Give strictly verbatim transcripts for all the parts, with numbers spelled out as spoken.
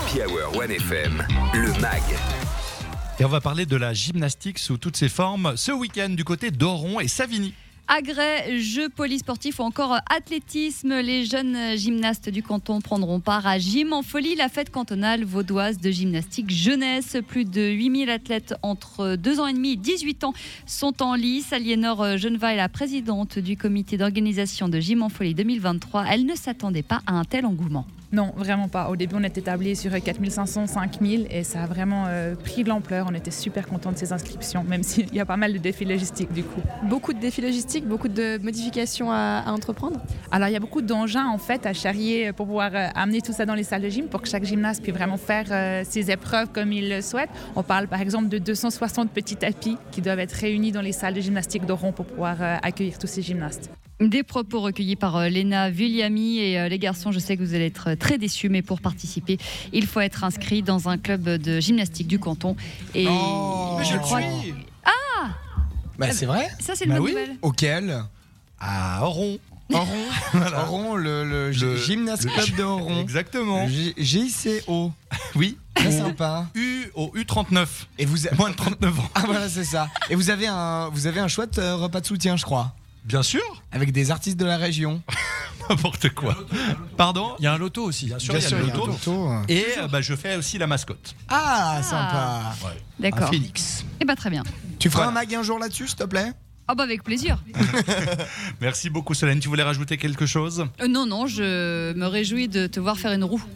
Happy Hour One F M, le mag. Et on va parler de la gymnastique sous toutes ses formes ce week-end du côté d'Oron et Savigny. Agrès, jeux polysportifs ou encore athlétisme, les jeunes gymnastes du canton prendront part à Gym en Folie, la fête cantonale vaudoise de gymnastique jeunesse. Plus de huit mille athlètes entre deux ans et demi et dix-huit ans sont en lice. Aliénore Geneva est la présidente du comité d'organisation de Gym en Folie deux mille vingt-trois. Elle ne s'attendait pas à un tel engouement. Non, vraiment pas. Au début, on était tablé sur quatre mille cinq cents, cinq mille et ça a vraiment euh, pris de l'ampleur. On était super contents de ces inscriptions, même s'il y a pas mal de défis logistiques du coup. Beaucoup de défis logistiques, beaucoup de modifications à, à entreprendre. Alors, il y a beaucoup d'engins en fait à charrier pour pouvoir euh, amener tout ça dans les salles de gym pour que chaque gymnaste puisse vraiment faire euh, ses épreuves comme il le souhaite. On parle par exemple de deux cent soixante petits tapis qui doivent être réunis dans les salles de gymnastique d'Oron pour pouvoir euh, accueillir tous ces gymnastes. Des propos recueillis par euh, Léna Vulliamy et euh, les garçons, je sais que vous allez être très déçus, mais pour participer, il faut être inscrit dans un club de gymnastique du canton. Et oh, je je crois. suis. Ah, Bah c'est vrai. ça c'est une Bah bonne oui. nouvelle. Auquel À Oron. Oron, Voilà. Oron, le, le, Le- gymnast le- club de Oron. Exactement. G- G I C O. Oui. Très Au sympa. U, au U trente-neuf. Et vous, a- Moins de trente-neuf ans. ah voilà, c'est ça. Et vous avez un, vous avez un chouette euh, repas de soutien, je crois, Bien sûr. avec des artistes de la région. N'importe quoi. Pardon. Il y a un loto aussi. Bien sûr, il y a le il y a un loto. loto. Et euh, bah, je fais aussi la mascotte. Ah, sympa. Un D'accord. Félix. Eh bien, très bien. Tu feras Voilà. un mag un jour là-dessus, s'il te plaît? Ah bah avec plaisir. Merci beaucoup Solène. Tu voulais rajouter quelque chose? Euh, non, non, je me réjouis de te voir faire une roue.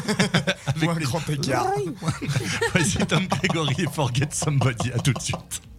Ou un grand écart. Voici Tom Gregory et Forget Somebody. À tout de suite.